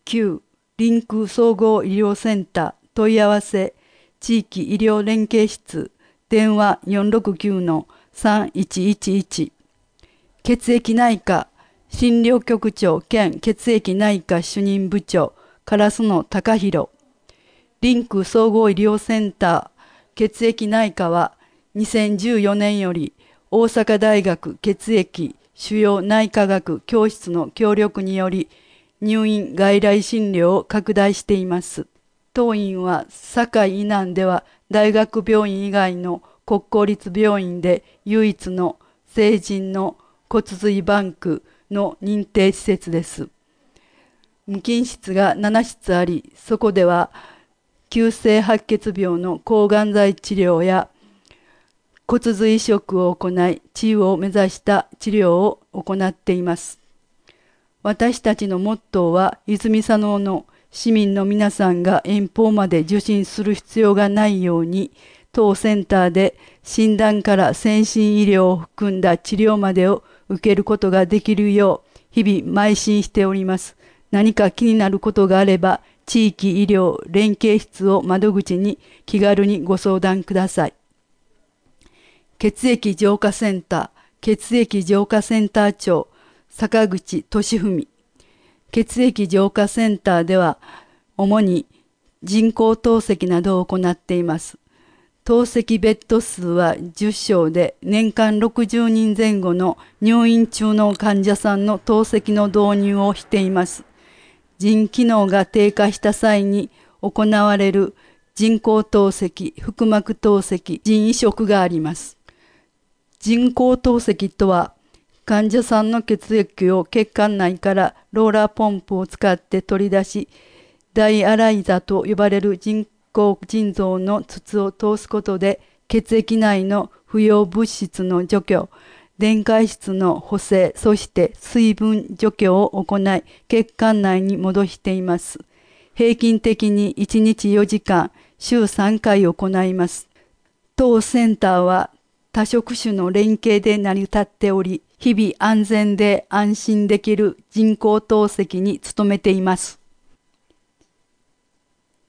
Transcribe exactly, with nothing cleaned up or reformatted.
きゅうリンク総合医療センター問い合わせ地域医療連携室電話 よんろくきゅうのさんいちいちいち。血液内科診療局長兼血液内科主任部長烏野隆弘。リンク総合医療センター血液内科はにせんじゅうよねんより大阪大学血液腫瘍内科学教室の協力により入院外来診療を拡大しています。当院は堺以南では大学病院以外の国公立病院で唯一の成人の骨髄バンクの認定施設です。無菌室がなな室あり、そこでは急性白血病の抗がん剤治療や骨髄移植を行い、治癒を目指した治療を行っています。私たちのモットーは、泉佐野の市民の皆さんが遠方まで受診する必要がないように、当センターで診断から先進医療を含んだ治療までを受けることができるよう、日々邁進しております。何か気になることがあれば、地域医療連携室を窓口に気軽にご相談ください。血液浄化センター、血液浄化センター長、坂口俊文。血液浄化センターでは、主に人工透析などを行っています。透析ベッド数はじゅっしょうで、年間ろくじゅうにんぜん後の入院中の患者さんの透析の導入をしています。腎機能が低下した際に行われる人工透析、腹膜透析、腎移植があります。人工透析とは、患者さんの血液を血管内からローラーポンプを使って取り出し、ダイアライザと呼ばれる人工腎臓の筒を通すことで、血液内の不要物質の除去、電解質の補正、そして水分除去を行い、血管内に戻しています。平均的にいちにちよじかん、週さんかい行います。当センターは多職種の連携で成り立っており、日々安全で安心できる人工透析に努めています。